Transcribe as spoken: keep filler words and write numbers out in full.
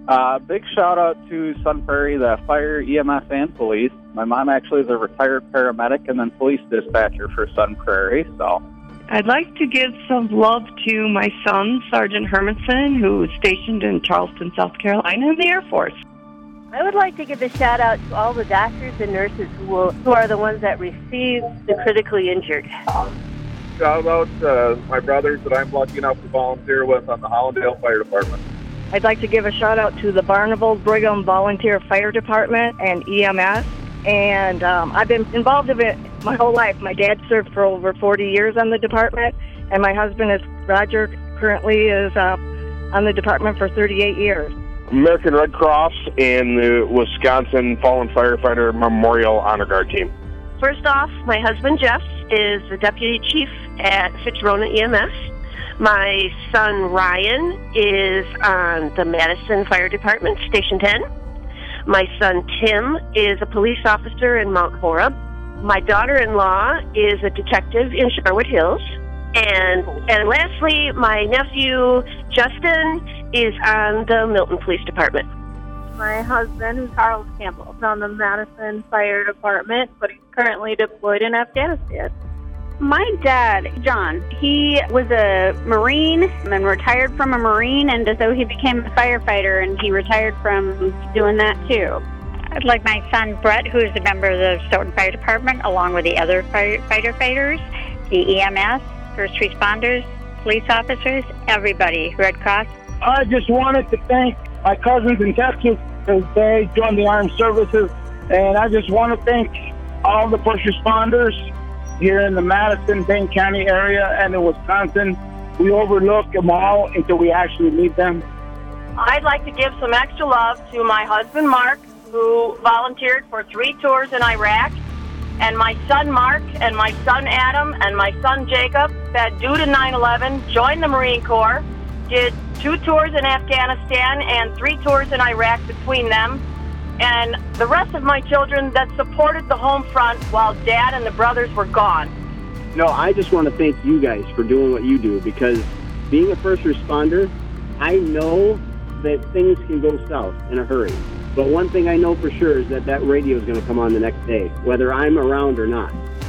Uh, big shout out to Sun Prairie, the fire, E M S, and police. My mom actually is a retired paramedic and then police dispatcher for Sun Prairie. So, I'd like to give some love to my son, Sergeant Hermanson, who is stationed in Charleston, South Carolina, in the Air Force. I would like to give a shout out to all the doctors and nurses who, will, who are the ones that receive the critically injured. Shout out to my brothers that I'm lucky enough to volunteer with on the Hollandale Fire Department. I'd like to give a shout out to the Barneveld Brigham Volunteer Fire Department and E M S. And um, I've been involved in it my whole life. My dad served for over forty years on the department, and my husband is Roger. Currently is uh, on the department for thirty-eight years. American Red Cross and the Wisconsin Fallen Firefighter Memorial Honor Guard Team. First off, my husband Jeff is the deputy chief at Fitzroy E M S. My son Ryan is on the Madison Fire Department, Station ten. My son Tim is a police officer in Mount Horeb. My daughter-in-law is a detective in Sherwood Hills. And and lastly, my nephew Justin is on the Milton Police Department. My husband, Charles Campbell, is on the Madison Fire Department, but he's currently deployed in Afghanistan. My dad, John, he was a Marine and retired from a Marine, and so he became a firefighter, and he retired from doing that too. I'd like my son, Brett, who is a member of the Stoughton Fire Department, along with the other firefighter fighters, the E M S, first responders, police officers, everybody, Red Cross. I just wanted to thank my cousins in Texas because they joined the armed services, and I just want to thank all the first responders here in the Madison, Dane County area and in Wisconsin. We overlook them all until we actually meet them. I'd like to give some extra love to my husband, Mark, who volunteered for three tours in Iraq, and my son, Mark, and my son, Adam, and my son, Jacob, that due to nine eleven, joined the Marine Corps, did two tours in Afghanistan and three tours in Iraq between them, and the rest of my children that supported the home front while Dad and the brothers were gone. No, I just want to thank you guys for doing what you do, because being a first responder, I know that things can go south in a hurry. But one thing I know for sure is that that radio is going to come on the next day, whether I'm around or not.